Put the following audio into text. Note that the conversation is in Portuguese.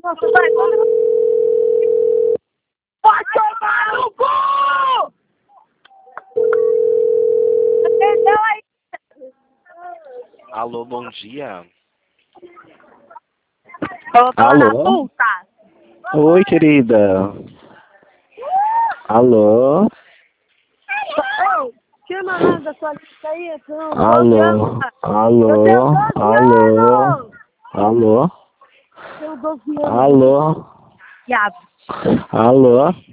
Nossa, vai, vai tomar no cu! Perdeu aí. Alô, bom dia. Alô? Puta. Oi, querida. Alô? Ô, chama lá da sua lista aí, não. Alô? Eu tenho Alô? 12 Alô? anos. Alô? Tenho 12 anos. Alô? Diabo. Alô?